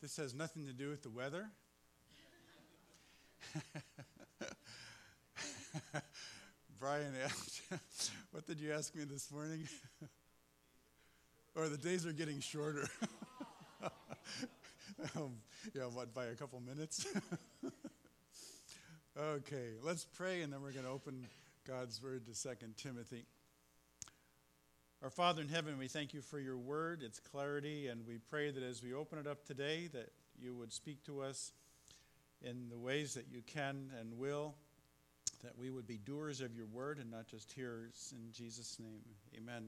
This has nothing to do with the weather. Brian asked, what did you ask me this morning? Or the days are getting shorter. Yeah, what, by a couple minutes? Okay, let's pray and then we're going to open God's word to 2 Timothy. Our Father in heaven, we thank you for your word, its clarity, and we pray that as we open it up today, that you would speak to us in the ways that you can and will, that we would be doers of your word and not just hearers. In Jesus' name, amen.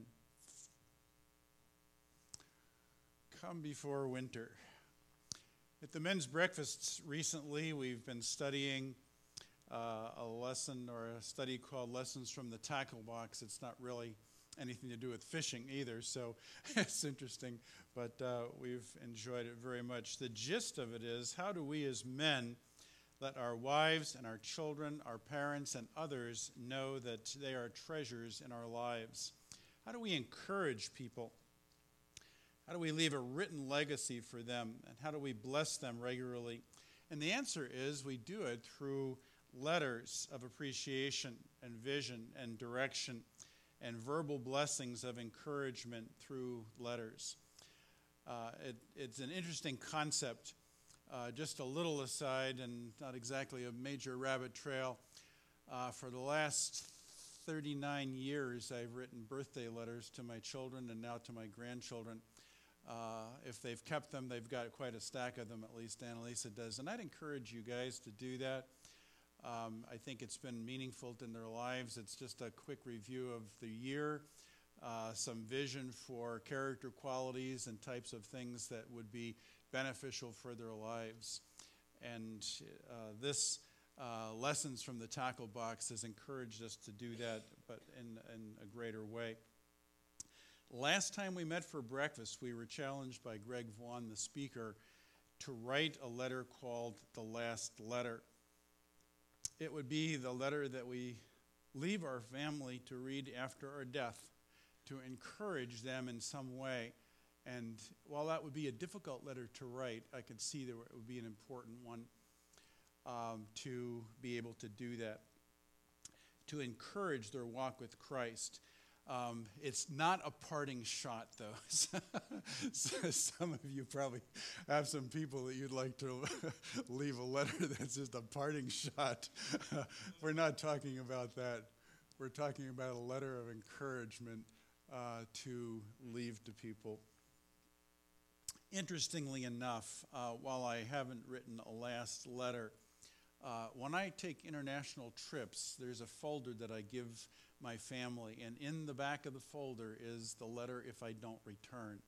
Come before winter. At the men's breakfasts recently, we've been studying a lesson or a study called Lessons from the Tackle Box. It's not really anything to do with fishing either, so it's interesting, but we've enjoyed it very much. The gist of it is, how do we as men let our wives and our children, our parents, and others know that they are treasures in our lives? How do we encourage people? How do we leave a written legacy for them? And how do we bless them regularly? And the answer is we do it through letters of appreciation and vision and direction and verbal blessings of encouragement through letters. It's an interesting concept. Just a little aside, and not exactly a major rabbit trail. For the last 39 years, I've written birthday letters to my children and now to my grandchildren. If they've kept them, they've got quite a stack of them, at least Annalisa does. And I'd encourage you guys to do that. I think it's been meaningful in their lives. It's just a quick review of the year, some vision for character qualities and types of things that would be beneficial for their lives. And this Lessons from the Tackle Box has encouraged us to do that, but in a greater way. Last time we met for breakfast, we were challenged by Greg Vaughn, the speaker, to write a letter called The Last Letter. It would be the letter that we leave our family to read after our death, to encourage them in some way. And while that would be a difficult letter to write, I could see that it would be an important one to be able to do that, to encourage their walk with Christ. It's not a parting shot, though. So some of you probably have some people that you'd like to leave a letter that's just a parting shot. We're not talking about that. We're talking about a letter of encouragement to leave to people. Interestingly enough, while I haven't written a last letter, when I take international trips, there's a folder that I give my family, and in the back of the folder is the letter if I don't return.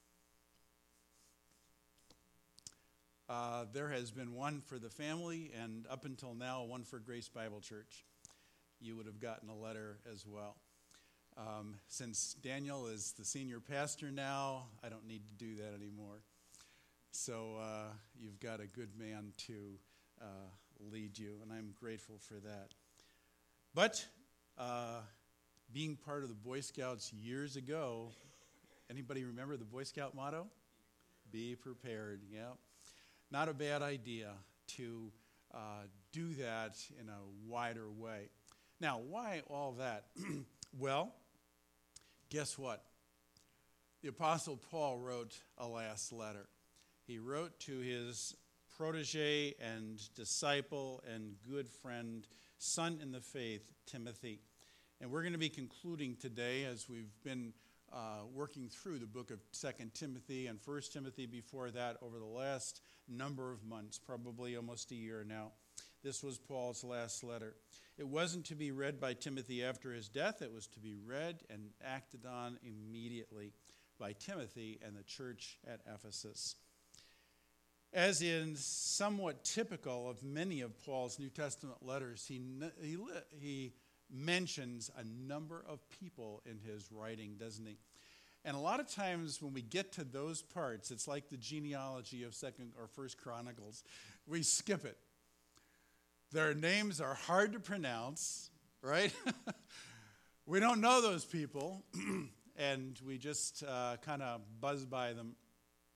There has been one for the family, and up until now, one for Grace Bible Church. You would have gotten a letter as well. Since Daniel is the senior pastor now, I don't need to do that anymore. So you've got a good man to lead you, and I'm grateful for that. But being part of the Boy Scouts years ago, anybody remember the Boy Scout motto? Be prepared. Yeah, not a bad idea to do that in a wider way. Now, why all that? Well, guess what? The Apostle Paul wrote a last letter. He wrote to his protege and disciple and good friend, son in the faith, Timothy. And we're going to be concluding today, as we've been working through the book of 2 Timothy and 1 Timothy before that over the last number of months, probably almost a year now. This was Paul's last letter. It wasn't to be read by Timothy after his death. It was to be read and acted on immediately by Timothy and the church at Ephesus. As is somewhat typical of many of Paul's New Testament letters, he mentions a number of people in his writing, doesn't he? And a lot of times when we get to those parts, it's like the genealogy of 2nd or 1st Chronicles. We skip it. Their names are hard to pronounce, right? We don't know those people, and we just kind of buzz by them.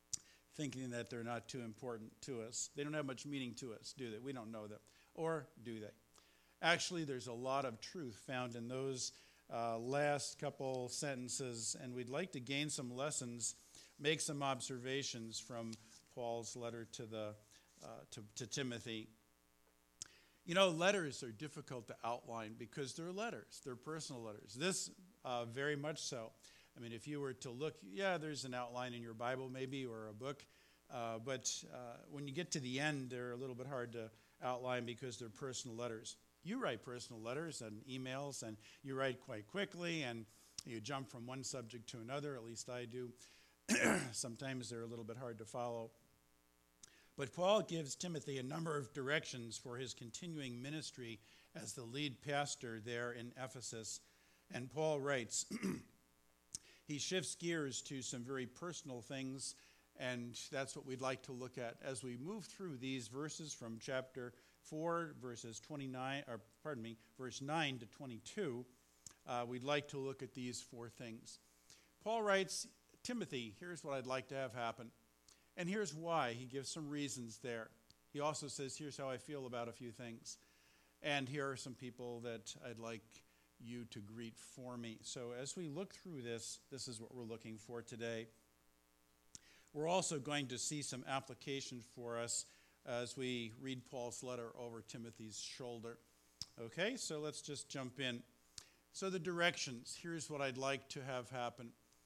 thinking that they're not too important to us. They don't have much meaning to us, do they? We don't know them. Or do they? Actually, there's a lot of truth found in those last couple sentences, and we'd like to gain some lessons, make some observations from Paul's letter to Timothy. You know, letters are difficult to outline because they're letters. They're personal letters. This, very much so. I mean, if you were to look, there's an outline in your Bible maybe or a book, but when you get to the end, they're a little bit hard to outline because they're personal letters. You write personal letters and emails, and you write quite quickly, and you jump from one subject to another, at least I do. Sometimes they're a little bit hard to follow. But Paul gives Timothy a number of directions for his continuing ministry as the lead pastor there in Ephesus. And Paul writes, he shifts gears to some very personal things, and that's what we'd like to look at as we move through these verses from chapter 4, verse 9 to 22. We'd like to look at these four things. Paul writes, Timothy, here's what I'd like to have happen. And here's why. He gives some reasons there. He also says, here's how I feel about a few things. And here are some people that I'd like you to greet for me. So as we look through this, this is what we're looking for today. We're also going to see some application for us as we read Paul's letter over Timothy's shoulder. Okay, so let's just jump in. So the directions, here's what I'd like to have happen.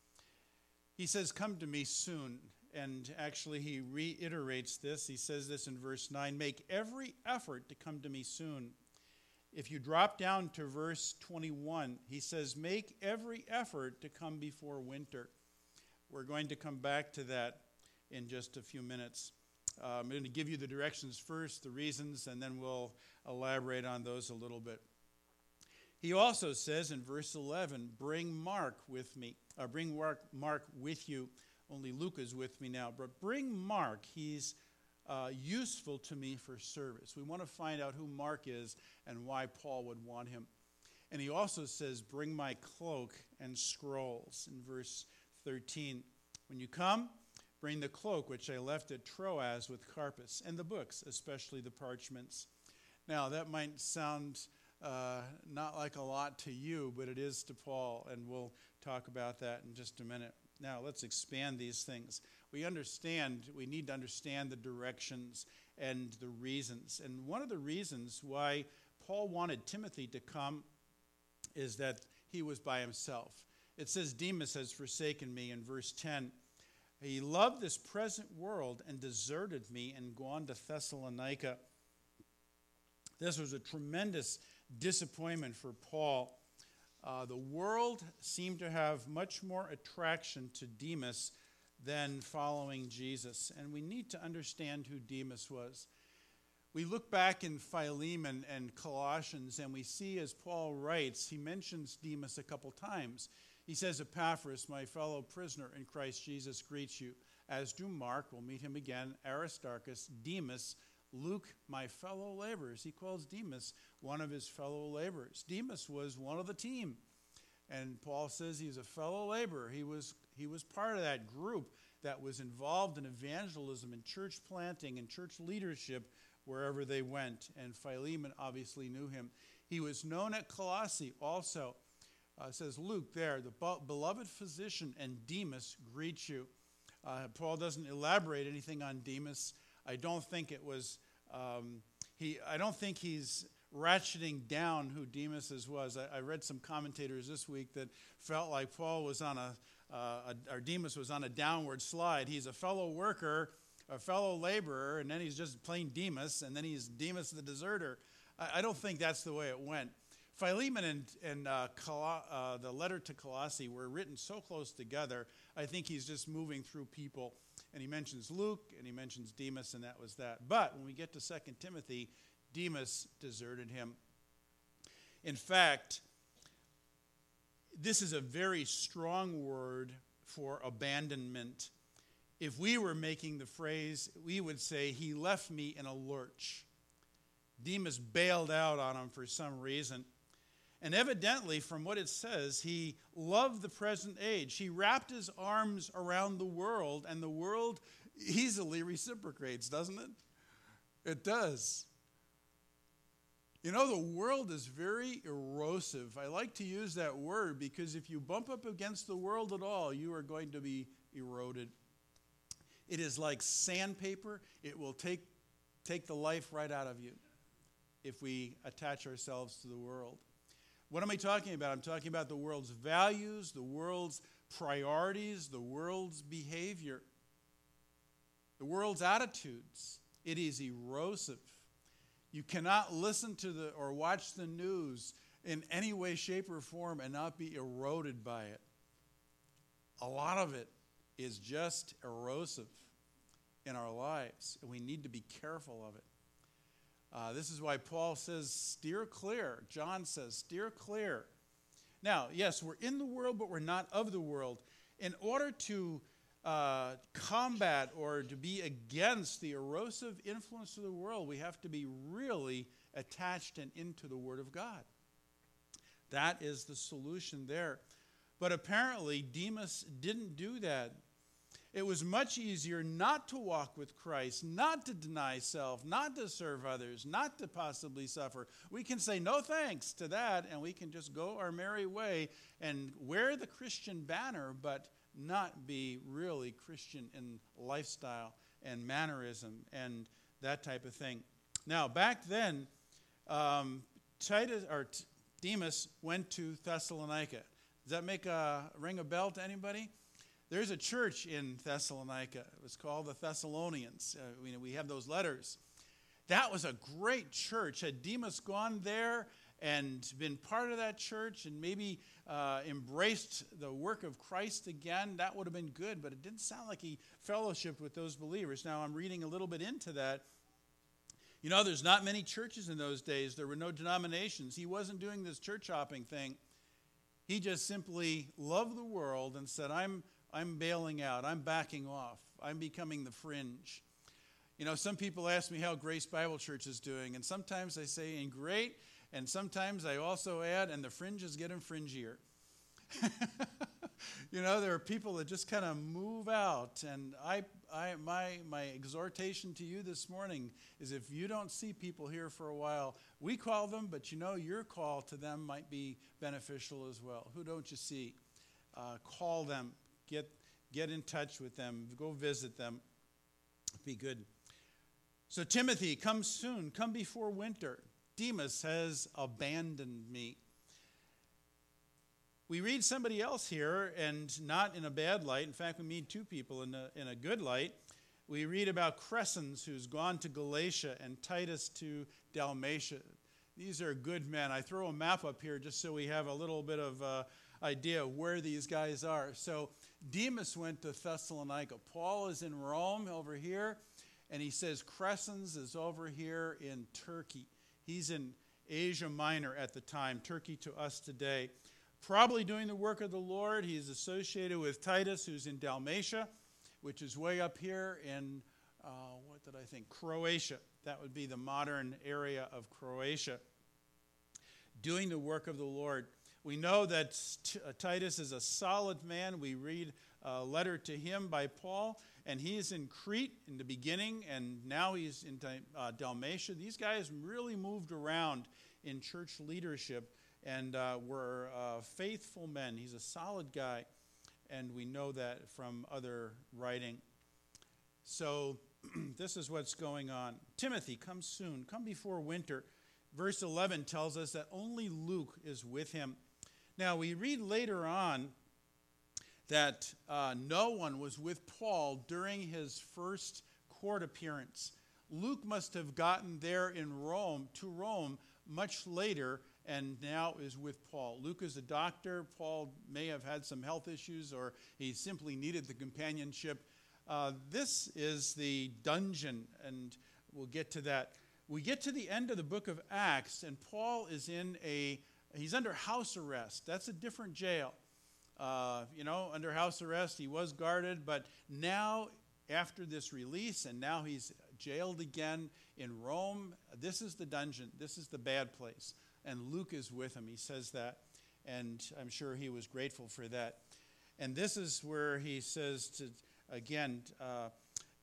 He says, come to me soon. And actually he reiterates this. He says this in verse 9, make every effort to come to me soon. If you drop down to verse 21, he says, make every effort to come before winter. We're going to come back to that in just a few minutes. I'm going to give you the directions first, the reasons, and then we'll elaborate on those a little bit. He also says in verse 11, bring Mark with me. Bring Mark with you. Only Luke is with me now. But bring Mark. He's useful to me for service. We want to find out who Mark is and why Paul would want him. And he also says, bring my cloak and scrolls in verse 13. When you come, bring the cloak which I left at Troas with Carpus, and the books, especially the parchments. Now, that might sound not like a lot to you, but it is to Paul, and we'll talk about that in just a minute. Now, let's expand these things. We need to understand the directions and the reasons. And one of the reasons why Paul wanted Timothy to come is that he was by himself. It says, Demas has forsaken me in verse 10. He loved this present world and deserted me and gone to Thessalonica. This was a tremendous disappointment for Paul. The world seemed to have much more attraction to Demas than following Jesus. And we need to understand who Demas was. We look back in Philemon and Colossians, and we see as Paul writes, he mentions Demas a couple times. He says, Epaphras, my fellow prisoner in Christ Jesus, greets you, as do Mark, we'll meet him again, Aristarchus, Demas, Luke, my fellow laborers. He calls Demas one of his fellow laborers. Demas was one of the team. And Paul says he's a fellow laborer. He was part of that group that was involved in evangelism and church planting and church leadership wherever they went. And Philemon obviously knew him. He was known at Colossae also. It says Luke there, the beloved physician, and Demas greet you. Paul doesn't elaborate anything on Demas. I don't think it was, I don't think he's ratcheting down who Demas was. I read some commentators this week that felt like Paul was on or Demas was on a downward slide. He's a fellow worker, a fellow laborer, and then he's just plain Demas, and then he's Demas the deserter. I don't think that's the way it went. Philemon and the letter to Colossae were written so close together, I think he's just moving through people. And he mentions Luke, and he mentions Demas, and that was that. But when we get to 2 Timothy, Demas deserted him. In fact, this is a very strong word for abandonment. If we were making the phrase, we would say, he left me in a lurch. Demas bailed out on him for some reason. And evidently, from what it says, he loved the present age. He wrapped his arms around the world, and the world easily reciprocates, doesn't it? It does. You know, the world is very erosive. I like to use that word because if you bump up against the world at all, you are going to be eroded. It is like sandpaper. It will take the life right out of you if we attach ourselves to the world. What am I talking about? I'm talking about the world's values, the world's priorities, the world's behavior, the world's attitudes. It is erosive. You cannot listen to or watch the news in any way, shape, or form and not be eroded by it. A lot of it is just erosive in our lives, and we need to be careful of it. This is why Paul says, steer clear. John says, steer clear. Now, yes, we're in the world, but we're not of the world. In order to combat or to be against the erosive influence of the world, we have to be really attached and into the Word of God. That is the solution there. But apparently, Demas didn't do that. It was much easier not to walk with Christ, not to deny self, not to serve others, not to possibly suffer. We can say no thanks to that, and we can just go our merry way and wear the Christian banner, but not be really Christian in lifestyle and mannerism and that type of thing. Now, back then, Demas went to Thessalonica. Does that ring a bell to anybody? There's a church in Thessalonica. It was called the Thessalonians. We have those letters. That was a great church. Had Demas gone there and been part of that church and maybe embraced the work of Christ again, that would have been good. But it didn't sound like he fellowshiped with those believers. Now, I'm reading a little bit into that. You know, there's not many churches in those days. There were no denominations. He wasn't doing this church hopping thing. He just simply loved the world and said, I'm bailing out. I'm backing off. I'm becoming the fringe. You know, some people ask me how Grace Bible Church is doing, and sometimes I say, "And great," and sometimes I also add, "And the fringe is getting fringier." You know, there are people that just kind of move out, and my exhortation to you this morning is if you don't see people here for a while, we call them, but you know, your call to them might be beneficial as well. Who don't you see? Call them. Get in touch with them. Go visit them. Be good. So Timothy, come soon. Come before winter. Demas has abandoned me. We read somebody else here, and not in a bad light. In fact, we meet two people in a good light. We read about Crescens, who's gone to Galatia, and Titus to Dalmatia. These are good men. I throw a map up here just so we have a little bit of idea of where these guys are. So Demas went to Thessalonica. Paul is in Rome over here, and he says Crescens is over here in Turkey. He's in Asia Minor at the time, Turkey to us today. Probably doing the work of the Lord. He's associated with Titus, who's in Dalmatia, which is way up here in, Croatia. That would be the modern area of Croatia. Doing the work of the Lord. We know that Titus is a solid man. We read a letter to him by Paul, and he is in Crete in the beginning, and now he's in Dalmatia. These guys really moved around in church leadership and were faithful men. He's a solid guy, and we know that from other writing. So this is what's going on. Timothy, come soon. Come before winter. Verse 11 tells us that only Luke is with him. Now, we read later on that no one was with Paul during his first court appearance. Luke must have gotten there to Rome, much later, and now is with Paul. Luke is a doctor. Paul may have had some health issues, or he simply needed the companionship. This is the dungeon, and we'll get to that. We get to the end of the book of Acts, and Paul is he's under house arrest. That's a different jail. Under house arrest, he was guarded, but now, after this release, and now he's jailed again in Rome, this is the dungeon. This is the bad place. And Luke is with him. He says that, and I'm sure he was grateful for that. And this is where he says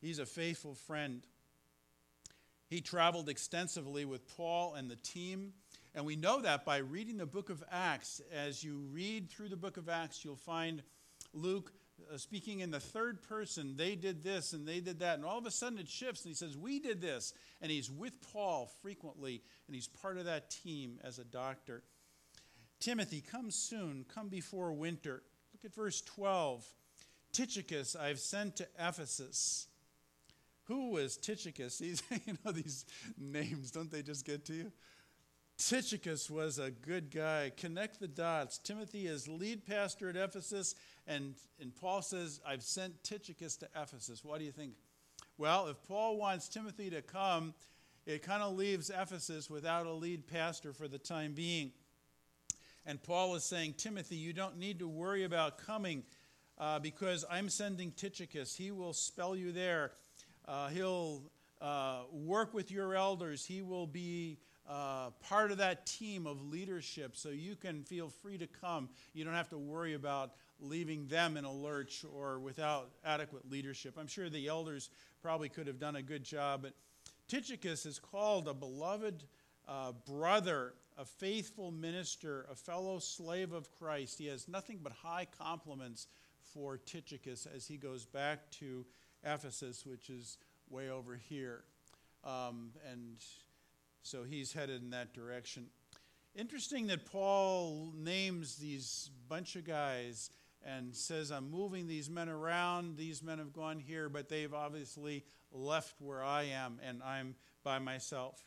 He's a faithful friend. He traveled extensively with Paul and the team, and we know that by reading the book of Acts. As you read through the book of Acts, you'll find Luke speaking in the third person. They did this and they did that, and all of a sudden it shifts, and he says, we did this, and he's with Paul frequently, and he's part of that team as a doctor. Timothy, come soon, come before winter. Look at verse 12. Tychicus I've sent to Ephesus. Who was Tychicus? These names, don't they just get to you? Tychicus was a good guy. Connect the dots. Timothy is lead pastor at Ephesus, and Paul says, I've sent Tychicus to Ephesus. What do you think? Well, if Paul wants Timothy to come, it kind of leaves Ephesus without a lead pastor for the time being. And Paul is saying, Timothy, you don't need to worry about coming because I'm sending Tychicus. He will spell you there. He'll work with your elders. He will be part of that team of leadership, so you can feel free to come. You don't have to worry about leaving them in a lurch or without adequate leadership. I'm sure the elders probably could have done a good job, but Tychicus is called a beloved brother, a faithful minister, a fellow slave of Christ. He has nothing but high compliments for Tychicus as he goes back to Ephesus, which is way over here. And so he's headed in that direction. Interesting that Paul names these bunch of guys and says, I'm moving these men around. These men have gone here, but they've obviously left where I am, and I'm by myself.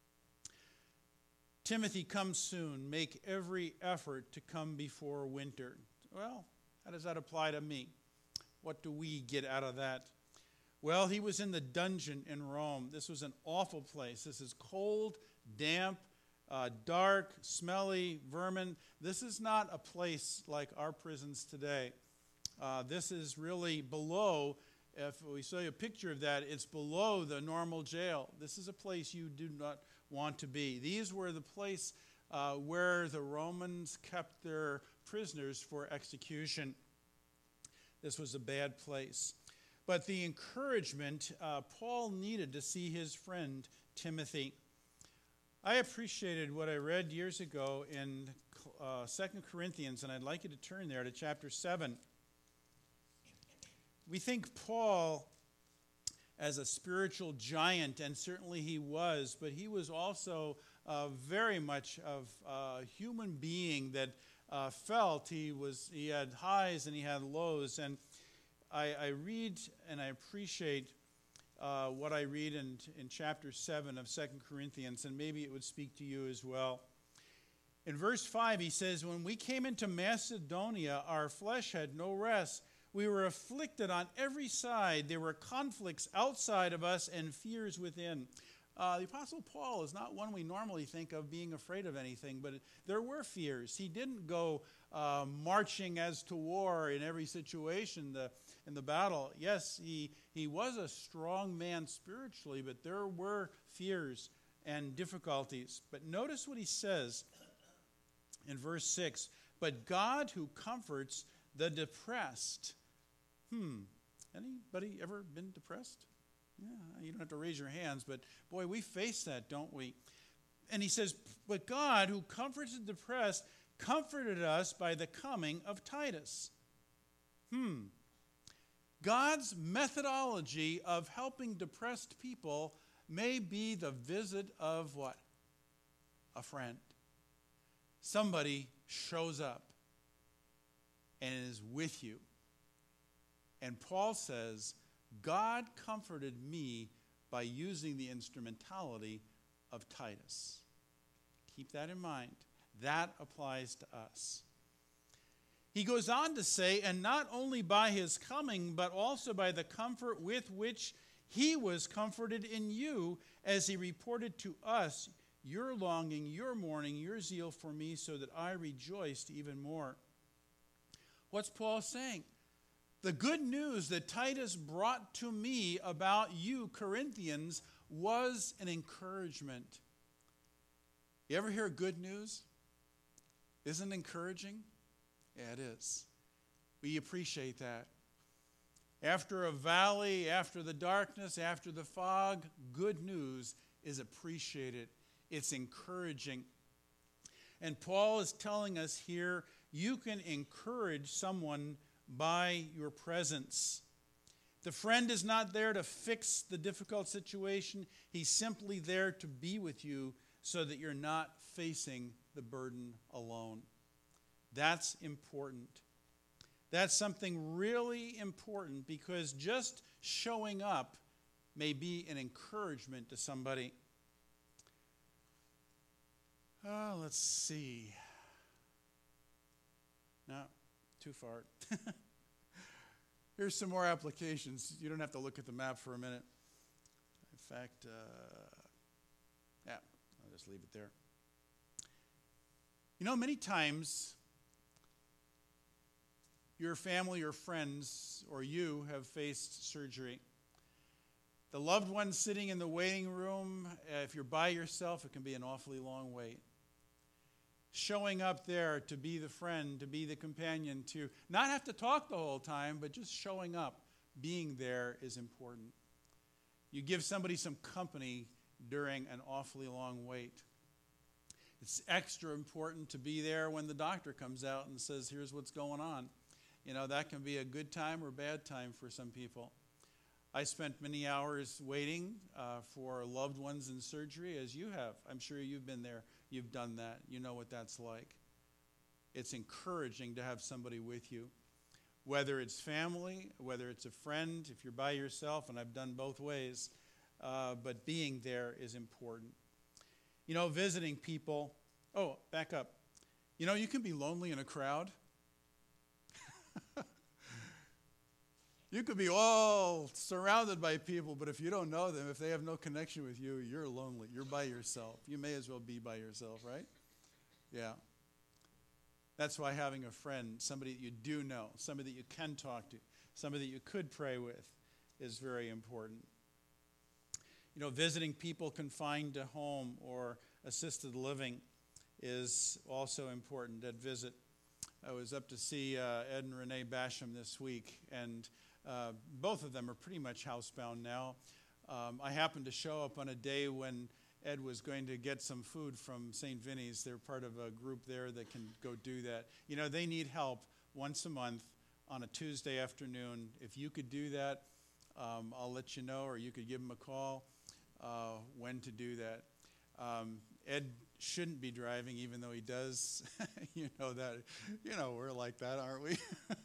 Timothy, come soon. Make every effort to come before winter. Well, how does that apply to me? What do we get out of that? Well, he was in the dungeon in Rome. This was an awful place. This is cold, damp, dark, smelly, vermin. This is not a place like our prisons today. This is really below, if we show you a picture of that, it's below the normal jail. This is a place you do not want to be. These were the place where the Romans kept their prisoners for execution. This was a bad place. But the encouragement Paul needed to see his friend Timothy. I appreciated what I read years ago in 2 Corinthians, and I'd like you to turn there to chapter 7. We think Paul as a spiritual giant, and certainly he was, but he was also very much of a human being that felt he had highs and he had lows. And I read and I appreciate what I read in chapter 7 of 2 Corinthians, and maybe it would speak to you as well. In verse 5, he says, when we came into Macedonia, our flesh had no rest. We were afflicted on every side. There were conflicts outside of us and fears within. The Apostle Paul is not one we normally think of being afraid of anything, but there were fears. He didn't go marching as to war in every situation in the battle. Yes, he was a strong man spiritually, but there were fears and difficulties. But notice what he says in verse 6. But God who comforts the depressed. Anybody ever been depressed? Yeah, you don't have to raise your hands, but boy, we face that, don't we? And he says, but God who comforts the depressed comforted us by the coming of Titus. God's methodology of helping depressed people may be the visit of what? A friend. Somebody shows up and is with you. And Paul says, God comforted me by using the instrumentality of Titus. Keep that in mind. That applies to us. He goes on to say, and not only by his coming, but also by the comfort with which he was comforted in you, as he reported to us your longing, your mourning, your zeal for me, so that I rejoiced even more. What's Paul saying? The good news that Titus brought to me about you, Corinthians, was an encouragement. You ever hear good news? Isn't it encouraging? Yeah, it is. We appreciate that. After a valley, after the darkness, after the fog, good news is appreciated. It's encouraging. And Paul is telling us here, you can encourage someone by your presence. The friend is not there to fix the difficult situation. He's simply there to be with you so that you're not facing the burden alone. That's important. That's something really important, because just showing up may be an encouragement to somebody. Let's see. No, too far. Here's some more applications. You don't have to look at the map for a minute. In fact, I'll just leave it there. You know, many times your family or friends or you have faced surgery. The loved one sitting in the waiting room, if you're by yourself, it can be an awfully long wait. Showing up there to be the friend, to be the companion, to not have to talk the whole time, but just showing up, being there is important. You give somebody some company during an awfully long wait. It's extra important to be there when the doctor comes out and says, here's what's going on. You know, that can be a good time or bad time for some people. I spent many hours waiting for loved ones in surgery, as you have. I'm sure you've been there. You've done that. You know what that's like. It's encouraging to have somebody with you, whether it's family, whether it's a friend, if you're by yourself, and I've done both ways, but being there is important. You know, visiting people. Oh, back up. You know, you can be lonely in a crowd. You could be all surrounded by people, but if you don't know them, if they have no connection with you, you're lonely. You're by yourself. You may as well be by yourself, right? Yeah. That's why having a friend, somebody that you do know, somebody that you can talk to, somebody that you could pray with, is very important. You know, visiting people confined to home or assisted living is also important at visit. I was up to see Ed and Renee Basham this week, and both of them are pretty much housebound now. I happened to show up on a day when Ed was going to get some food from St. Vinny's. They're part of a group there that can go do that. You know, they need help once a month on a Tuesday afternoon. If you could do that, I'll let you know, or you could give them a call when to do that. Ed shouldn't be driving, even though he does. You know that. You know, we're like that, aren't we?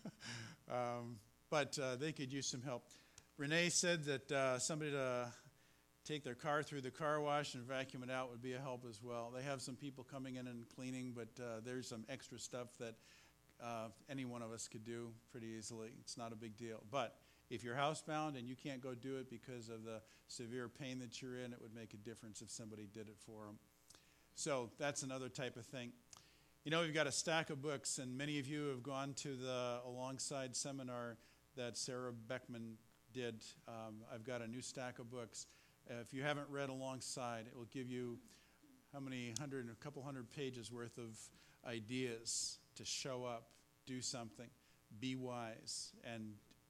But they could use some help. Renee said that somebody to take their car through the car wash and vacuum it out would be a help as well. They have some people coming in and cleaning, but there's some extra stuff that any one of us could do pretty easily. It's not a big deal. But if you're housebound and you can't go do it because of the severe pain that you're in, it would make a difference if somebody did it for them. So that's another type of thing. You know, we've got a stack of books, and many of you have gone to the Alongside seminar that Sarah Beckman did. I've got a new stack of books. If you haven't read Alongside, it will give you a couple hundred pages worth of ideas to show up, do something, be wise, and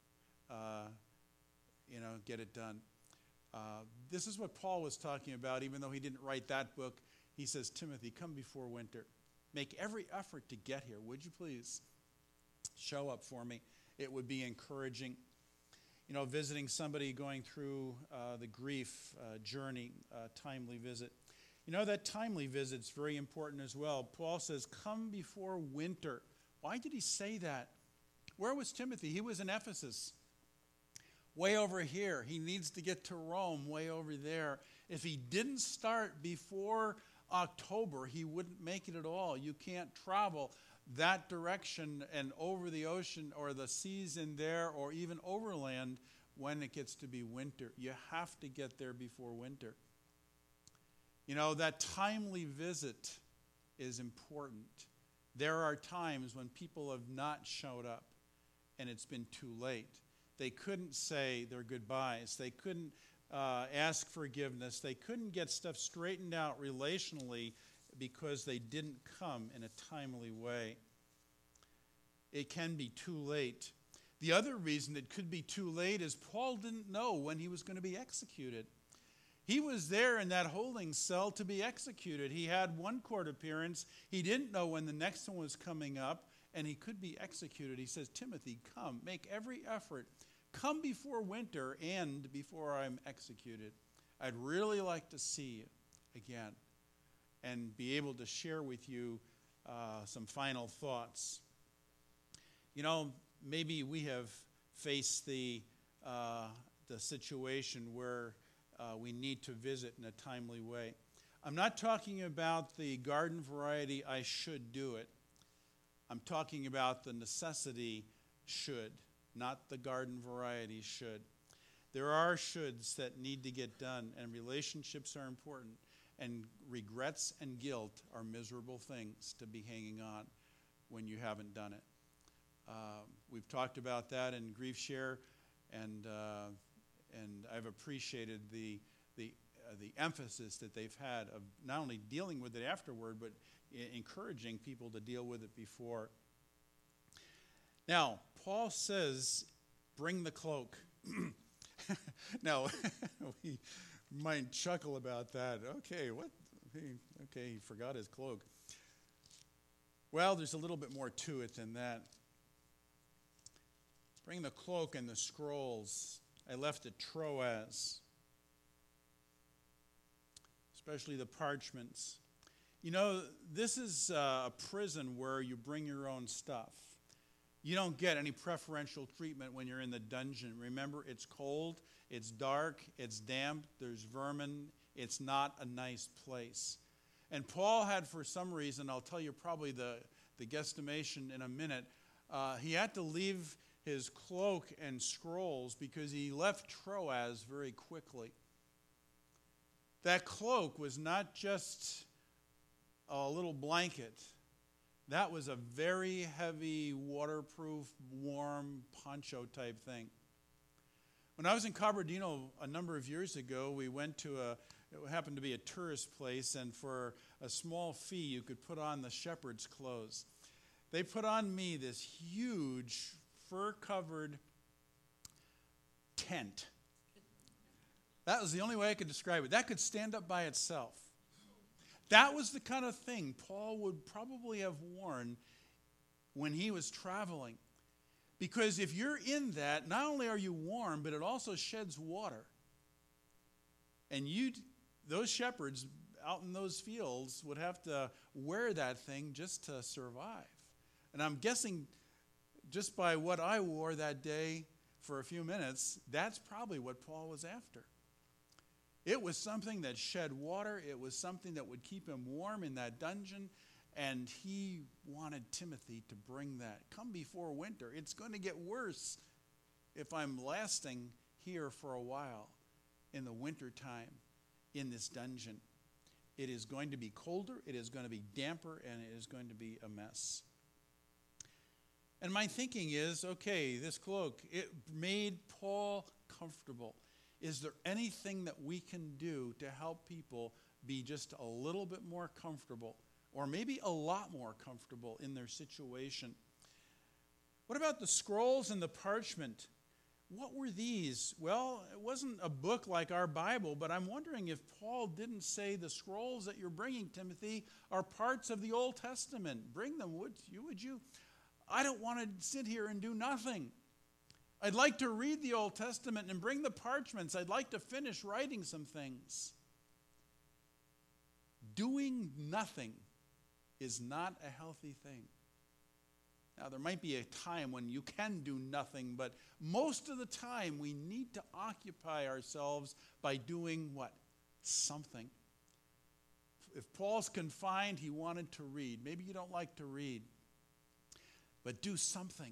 get it done. This is what Paul was talking about, even though he didn't write that book. He says, Timothy, come before winter. Make every effort to get here, would you please? Show up for me. It would be encouraging. You know, visiting somebody going through the grief journey, timely visit. You know, that timely visit's very important as well. Paul says, come before winter. Why did he say that? Where was Timothy? He was in Ephesus. Way over here. He needs to get to Rome, way over there. If he didn't start before October, he wouldn't make it at all. You can't travel that direction and over the ocean or the seas in there or even overland when it gets to be winter. You have to get there before winter. You know, that timely visit is important. There are times when people have not showed up and it's been too late. They couldn't say their goodbyes. They couldn't ask forgiveness. They couldn't get stuff straightened out relationally because they didn't come in a timely way. It can be too late. The other reason it could be too late is Paul didn't know when he was going to be executed. He was there in that holding cell to be executed. He had one court appearance. He didn't know when the next one was coming up, and he could be executed. He says, Timothy, come, make every effort. Come before winter and before I'm executed. I'd really like to see you again and be able to share with you some final thoughts. You know, maybe we have faced the situation where we need to visit in a timely way. I'm not talking about the garden variety, I should do it. I'm talking about the necessity should, not the garden variety should. There are shoulds that need to get done, and relationships are important, and regrets and guilt are miserable things to be hanging on when you haven't done it. We've talked about that in Grief Share, and I've appreciated the emphasis that they've had of not only dealing with it afterward, but encouraging people to deal with it before. Now, Paul says, bring the cloak. Now, we might chuckle about that. Okay, what? Okay, he forgot his cloak. Well, there's a little bit more to it than that. Bring the cloak and the scrolls. I left at Troas, especially the parchments. You know, this is a prison where you bring your own stuff. You don't get any preferential treatment when you're in the dungeon. Remember, it's cold, it's dark, it's damp, there's vermin. It's not a nice place. And Paul had, for some reason, I'll tell you probably the guesstimation in a minute, he had to leave his cloak and scrolls because he left Troas very quickly. That cloak was not just a little blanket. That was a very heavy, waterproof, warm poncho type thing. When I was in Cabardino a number of years ago, we went to it happened to be a tourist place, and for a small fee, you could put on the shepherd's clothes. They put on me this huge, fur-covered tent. That was the only way I could describe it. That could stand up by itself. That was the kind of thing Paul would probably have worn when he was traveling. Because if you're in that, not only are you warm, but it also sheds water. And those shepherds out in those fields would have to wear that thing just to survive. And I'm guessing just by what I wore that day for a few minutes, that's probably what Paul was after. It was something that shed water. It was something that would keep him warm in that dungeon. And he wanted Timothy to bring that. Come before winter. It's going to get worse if I'm lasting here for a while in the wintertime in this dungeon. It is going to be colder. It is going to be damper. And it is going to be a mess. And my thinking is, okay, this cloak, it made Paul comfortable. Is there anything that we can do to help people be just a little bit more comfortable, or maybe a lot more comfortable in their situation? What about the scrolls and the parchment? What were these? Well, it wasn't a book like our Bible, but I'm wondering if Paul didn't say the scrolls that you're bringing, Timothy, are parts of the Old Testament. Bring them, would you? I don't want to sit here and do nothing. I'd like to read the Old Testament and bring the parchments. I'd like to finish writing some things. Doing nothing is not a healthy thing. Now, there might be a time when you can do nothing, but most of the time we need to occupy ourselves by doing what? Something. If Paul's confined, he wanted to read. Maybe you don't like to read, but do something.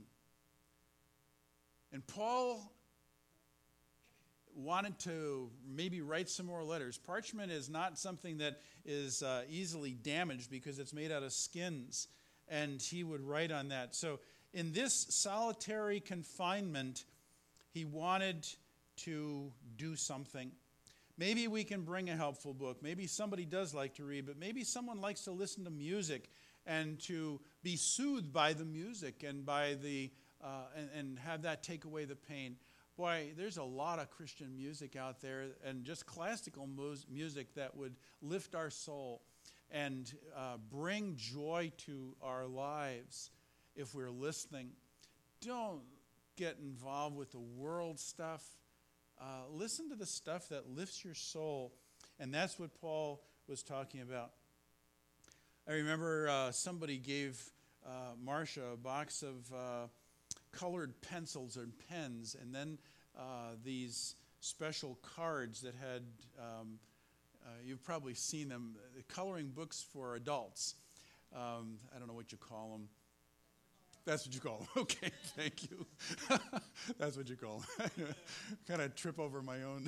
And Paul wanted to maybe write some more letters. Parchment is not something that is easily damaged because it's made out of skins, and he would write on that. So in this solitary confinement, he wanted to do something. Maybe we can bring a helpful book. Maybe somebody does like to read, but maybe someone likes to listen to music and to be soothed by the music and by the and have that take away the pain. Boy, there's a lot of Christian music out there, and just classical music that would lift our soul and bring joy to our lives if we're listening. Don't get involved with the world stuff. Listen to the stuff that lifts your soul, and that's what Paul was talking about. I remember somebody gave Marcia a box of colored pencils and pens, and then these special cards that had, you've probably seen them, coloring books for adults. I don't know what you call them. That's what you call them. Okay, thank you. That's what you call them. Kind of trip over my own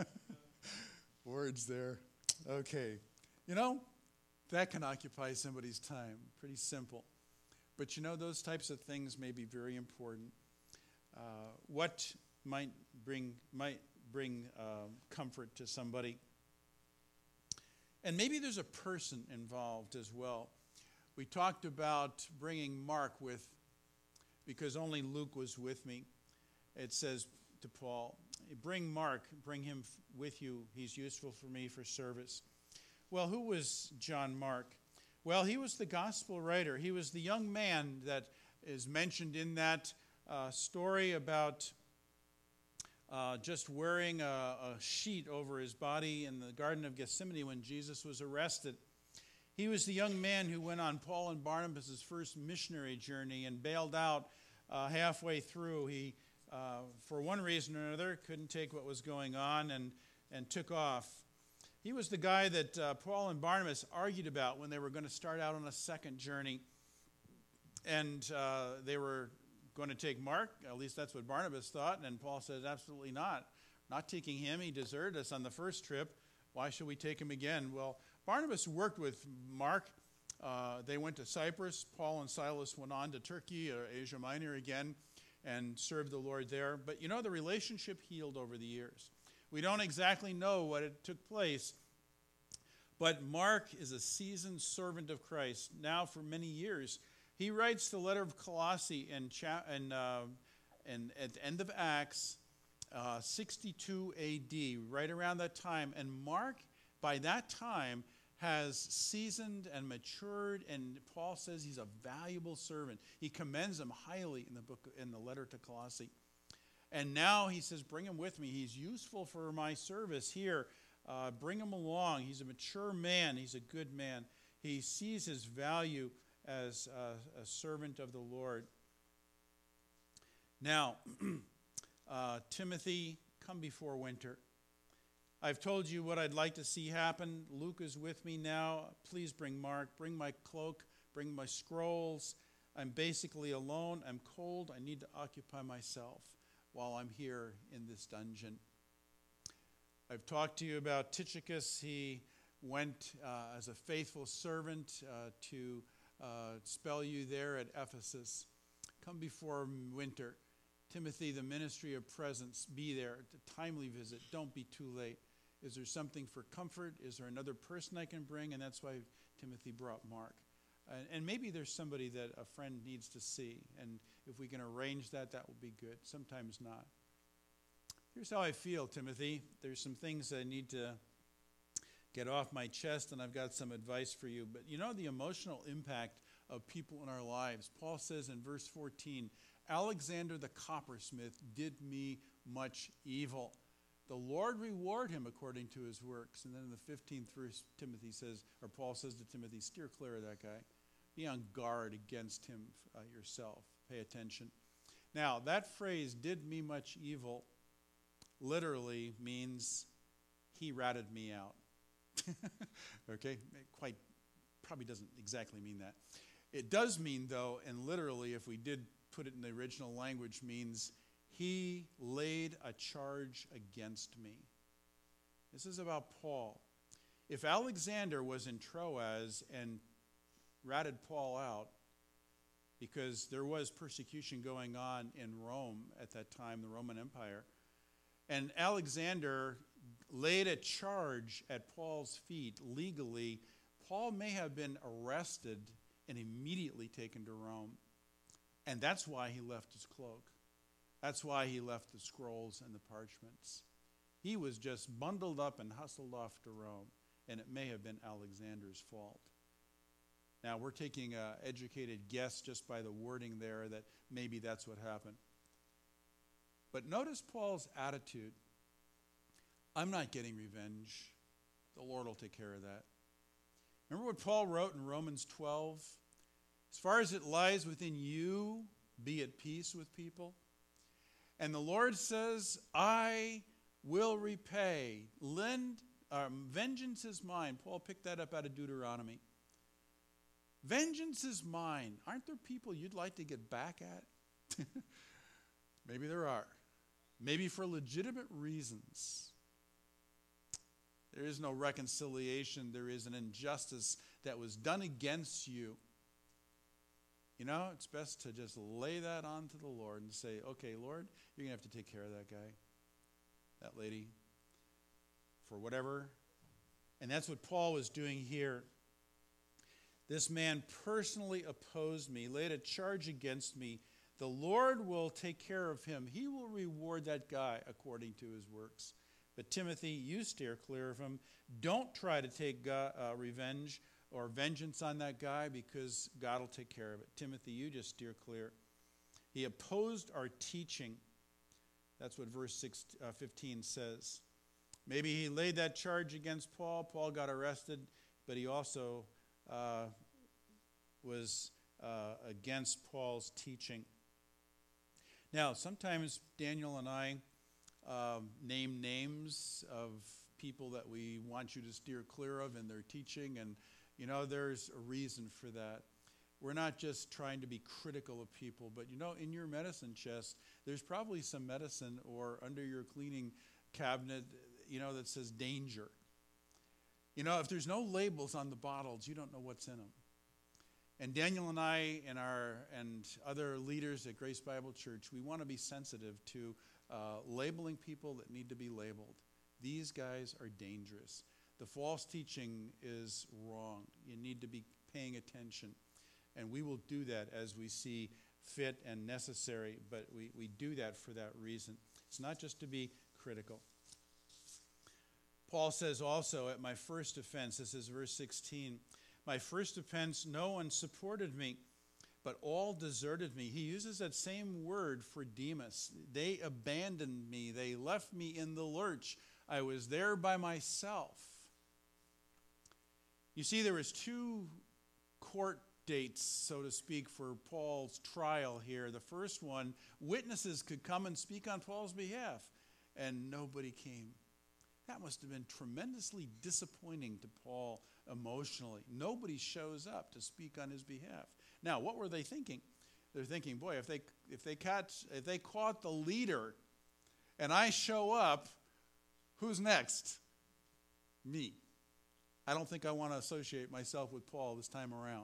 words there. Okay. You know, that can occupy somebody's time. Pretty simple. But you know, those types of things may be very important. What might bring comfort to somebody? And maybe there's a person involved as well. We talked about bringing Mark with, because only Luke was with me. It says to Paul, bring Mark, bring him with you. He's useful for me for service. Well, who was John Mark? Well, he was the gospel writer. He was the young man that is mentioned in that story about just wearing a sheet over his body in the Garden of Gethsemane when Jesus was arrested. He was the young man who went on Paul and Barnabas' first missionary journey and bailed out halfway through. He, for one reason or another, couldn't take what was going on and took off. He was the guy that Paul and Barnabas argued about when they were going to start out on a second journey. And they were going to take Mark, at least that's what Barnabas thought, and Paul says, absolutely not. Not taking him, he deserted us on the first trip. Why should we take him again? Well, Barnabas worked with Mark. They went to Cyprus. Paul and Silas went on to Turkey or Asia Minor again and served the Lord there. But you know, the relationship healed over the years. We don't exactly know what it took place, but Mark is a seasoned servant of Christ now for many years. He writes the letter of Colossae and at the end of Acts, 62 A.D., right around that time. And Mark, by that time, has seasoned and matured, and Paul says he's a valuable servant. He commends him highly in the letter to Colossae. And now he says, bring him with me. He's useful for my service here. Bring him along. He's a mature man. He's a good man. He sees his value as a servant of the Lord. Now, Timothy, come before winter. I've told you what I'd like to see happen. Luke is with me now. Please bring Mark. Bring my cloak. Bring my scrolls. I'm basically alone. I'm cold. I need to occupy myself while I'm here in this dungeon. I've talked to you about Tychicus. He went as a faithful servant to spell you there at Ephesus. Come before winter. Timothy, the ministry of presence, be there. A timely visit. Don't be too late. Is there something for comfort? Is there another person I can bring? And that's why Timothy brought Mark. And maybe there's somebody that a friend needs to see. And if we can arrange that, that will be good. Sometimes not. Here's how I feel, Timothy. There's some things I need to get off my chest, and I've got some advice for you. But you know the emotional impact of people in our lives. Paul says in verse 14, Alexander the coppersmith did me much evil. The Lord reward him according to his works. And then in the 15th verse, Timothy says, or Paul says to Timothy, steer clear of that guy. Be on guard against him yourself. Pay attention. Now, that phrase, did me much evil, literally means he ratted me out. Okay? Probably doesn't exactly mean that. It does mean, though, and literally, if we did put it in the original language, means he laid a charge against me. This is about Paul. If Alexander was in Troas and ratted Paul out, because there was persecution going on in Rome at that time, the Roman Empire, and Alexander laid a charge at Paul's feet legally, Paul may have been arrested and immediately taken to Rome. And that's why he left his cloak. That's why he left the scrolls and the parchments. He was just bundled up and hustled off to Rome, and it may have been Alexander's fault. Now, we're taking an educated guess just by the wording there that maybe that's what happened. But notice Paul's attitude. I'm not getting revenge. The Lord will take care of that. Remember what Paul wrote in Romans 12? As far as it lies within you, be at peace with people. And the Lord says, I will repay. Vengeance is mine. Paul picked that up out of Deuteronomy. Vengeance is mine. Aren't there people you'd like to get back at? Maybe there are. Maybe for legitimate reasons. There is no reconciliation. There is an injustice that was done against you. You know, it's best to just lay that on to the Lord and say, okay, Lord, you're going to have to take care of that guy, that lady, for whatever. And that's what Paul was doing here. This man personally opposed me, laid a charge against me. The Lord will take care of him. He will reward that guy according to his works. But Timothy, you steer clear of him. Don't try to take revenge or vengeance on that guy, because God will take care of it. Timothy, you just steer clear. He opposed our teaching. That's what verse 15 says. Maybe he laid that charge against Paul. Paul got arrested, but he also was against Paul's teaching. Now, sometimes Daniel and I name names of people that we want you to steer clear of in their teaching, and you know, there's a reason for that. We're not just trying to be critical of people, but you know, in your medicine chest, there's probably some medicine or under your cleaning cabinet, you know, that says danger. You know, if there's no labels on the bottles, you don't know what's in them. And Daniel and I and other leaders at Grace Bible Church, we want to be sensitive to labeling people that need to be labeled. These guys are dangerous. The false teaching is wrong. You need to be paying attention. And we will do that as we see fit and necessary, but we do that for that reason. It's not just to be critical. Paul says also, at my first offense, this is verse 16, my first offense, no one supported me, but all deserted me. He uses that same word for Demas. They abandoned me. They left me in the lurch. I was there by myself. You see, there was 2 court dates, so to speak, for Paul's trial here. The first one, witnesses could come and speak on Paul's behalf, and nobody came. That must have been tremendously disappointing to Paul emotionally. Nobody shows up to speak on his behalf. Now, what were they thinking? They're thinking, boy, if they caught the leader and I show up, who's next? Me. I don't think I want to associate myself with Paul this time around.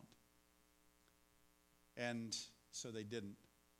And so they didn't.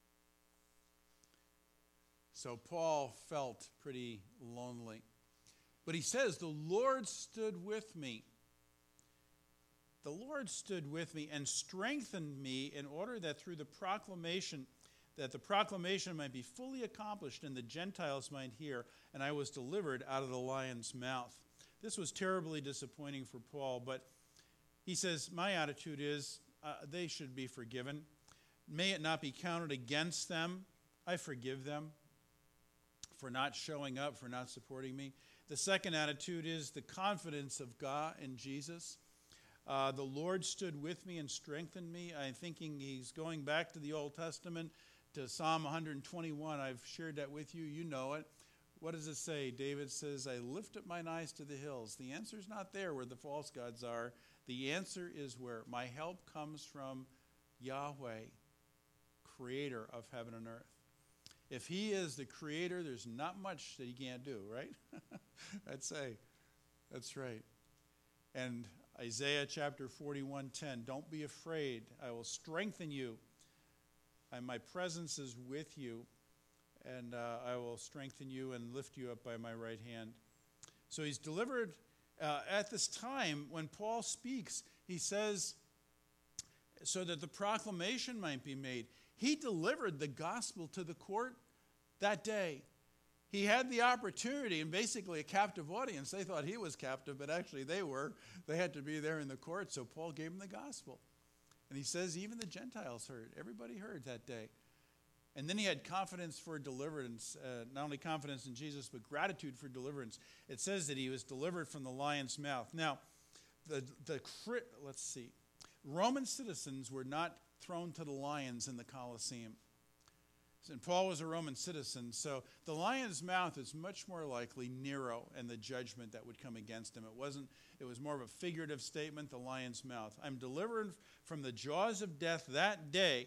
So Paul felt pretty lonely. But he says, the Lord stood with me. The Lord stood with me and strengthened me in order that through the proclamation might be fully accomplished and the Gentiles might hear, and I was delivered out of the lion's mouth. This was terribly disappointing for Paul, but he says, my attitude is they should be forgiven. May it not be counted against them. I forgive them for not showing up, for not supporting me. The second attitude is the confidence of God in Jesus. The Lord stood with me and strengthened me. I'm thinking he's going back to the Old Testament, to Psalm 121. I've shared that with you. You know it. What does it say? David says, I lift up mine eyes to the hills. The answer's not there where the false gods are. The answer is where my help comes from Yahweh, creator of heaven and earth. If he is the creator, there's not much that he can't do, right? I'd say. That's right. And Isaiah chapter 41:10, don't be afraid. I will strengthen you. And my presence is with you. And I will strengthen you and lift you up by my right hand. So he's delivered at this time when Paul speaks. He says, so that the proclamation might be made. He delivered the gospel to the court that day. He had the opportunity, and basically a captive audience. They thought he was captive, but actually they were. They had to be there in the court, so Paul gave them the gospel. And he says even the Gentiles heard. Everybody heard that day. And then he had confidence for deliverance, not only confidence in Jesus, but gratitude for deliverance. It says that he was delivered from the lion's mouth. Now, let's see. Roman citizens were not thrown to the lions in the Colosseum. And Paul was a Roman citizen, so the lion's mouth is much more likely Nero and the judgment that would come against him. It was more of a figurative statement, the lion's mouth. I'm delivered from the jaws of death that day,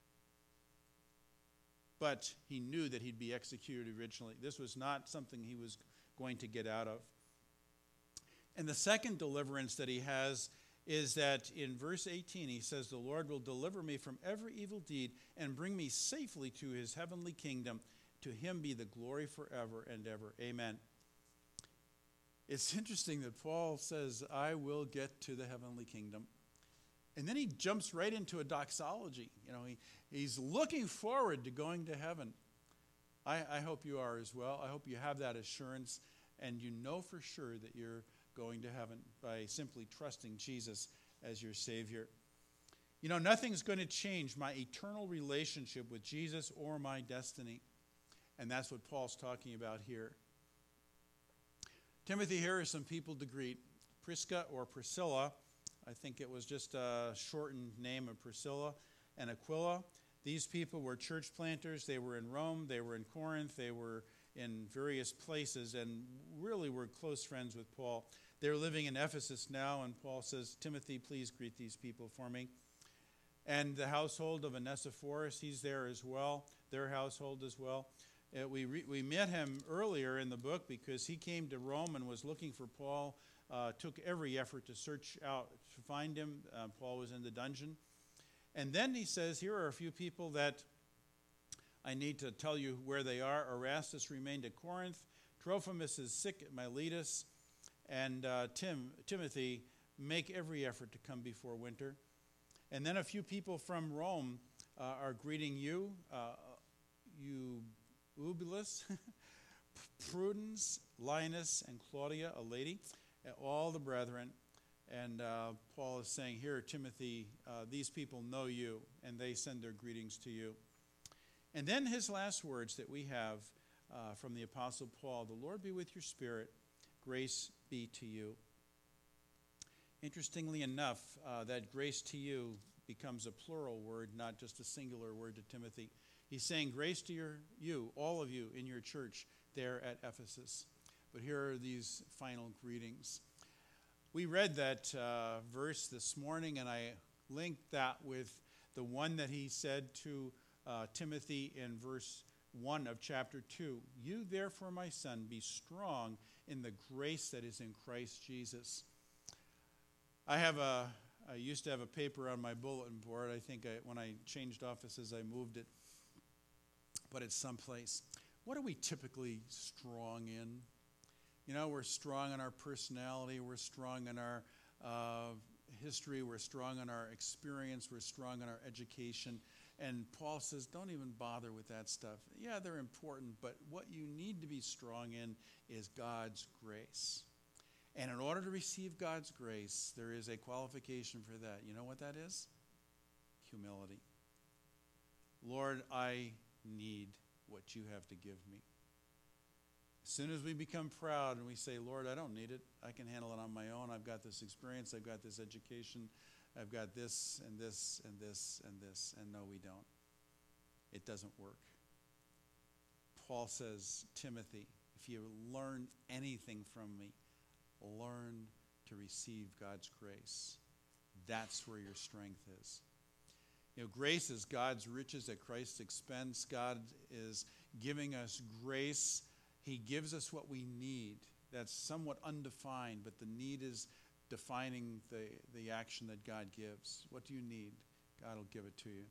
but he knew that he'd be executed originally. This was not something he was going to get out of. And the second deliverance that he has is that in verse 18 he says, the Lord will deliver me from every evil deed and bring me safely to his heavenly kingdom. To him be the glory forever and ever. Amen. It's interesting that Paul says, I will get to the heavenly kingdom. And then he jumps right into a doxology. He's looking forward to going to heaven. I hope you are as well. I hope you have that assurance and you know for sure that you're going to heaven by simply trusting Jesus as your Savior. Nothing's going to change my eternal relationship with Jesus or my destiny. And that's what Paul's talking about here. Timothy, here are some people to greet. Prisca or Priscilla. I think it was just a shortened name of Priscilla and Aquila. These people were church planters. They were in Rome. They were in Corinth. They were in various places and really were close friends with Paul. They're living in Ephesus now, and Paul says, Timothy, please greet these people for me. And the household of Onesiphorus, he's there as well, their household as well. We met him earlier in the book because he came to Rome and was looking for Paul, took every effort to search out to find him. Paul was in the dungeon. And then he says, here are a few people that I need to tell you where they are. Erastus remained at Corinth. Trophimus is sick at Miletus. And Timothy, make every effort to come before winter. And then a few people from Rome are greeting you. Eubulus, Prudence, Linus, and Claudia, a lady, all the brethren. And Paul is saying, here, Timothy, these people know you, and they send their greetings to you. And then his last words that we have from the Apostle Paul, the Lord be with your spirit, grace be to you. Interestingly enough, that grace to you becomes a plural word, not just a singular word to Timothy. He's saying grace to you, all of you in your church there at Ephesus. But here are these final greetings. We read that verse this morning, and I linked that with the one that he said to Timothy in verse 1 of chapter 2. You therefore, my son, be strong in the grace that is in Christ Jesus. I used to have a paper on my bulletin board. I think when I changed offices, I moved it. But it's someplace. What are we typically strong in? We're strong in our personality. We're strong in our history. We're strong in our experience. We're strong in our education. And Paul says, don't even bother with that stuff. Yeah, they're important, but what you need to be strong in is God's grace. And in order to receive God's grace, there is a qualification for that. You know what that is? Humility. Lord, I need what you have to give me. As soon as we become proud and we say, Lord, I don't need it. I can handle it on my own. I've got this experience. I've got this education. I've got this and this and this and this. And no, we don't. It doesn't work. Paul says, Timothy, if you learn anything from me, learn to receive God's grace. That's where your strength is. Grace is God's riches at Christ's expense. God is giving us grace. He gives us what we need. That's somewhat undefined, but the need is defining the action that God gives. What do you need? God will give it to you.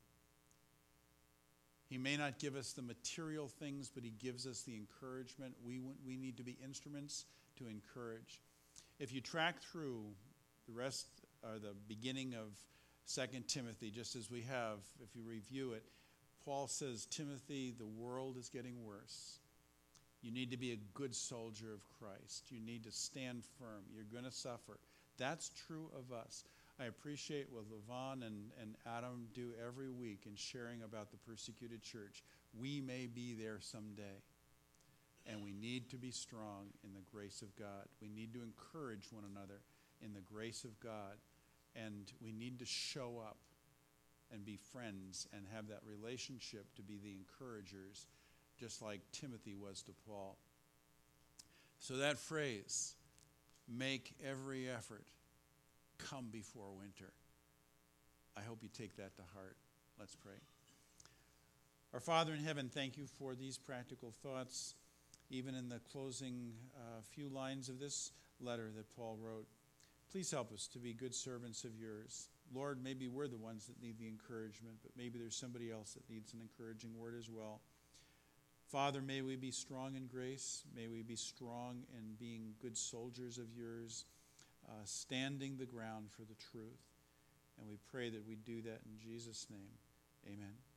He may not give us the material things, but he gives us the encouragement. We need to be instruments to encourage. If you track through the rest or the beginning of 2 Timothy, just as we have, if you review it, Paul says, Timothy, the world is getting worse. You need to be a good soldier of Christ. You need to stand firm. You're going to suffer. That's true of us. I appreciate what Levon and Adam do every week in sharing about the persecuted church. We may be there someday. And we need to be strong in the grace of God. We need to encourage one another in the grace of God. And we need to show up and be friends and have that relationship to be the encouragers, just like Timothy was to Paul. So that phrase, make every effort, come before winter. I hope you take that to heart. Let's pray. Our Father in heaven, thank you for these practical thoughts, even in the closing few lines of this letter that Paul wrote. Please help us to be good servants of yours. Lord, maybe we're the ones that need the encouragement, but maybe there's somebody else that needs an encouraging word as well. Father, may we be strong in grace. May we be strong in being good soldiers of yours, standing the ground for the truth. And we pray that we do that in Jesus' name. Amen.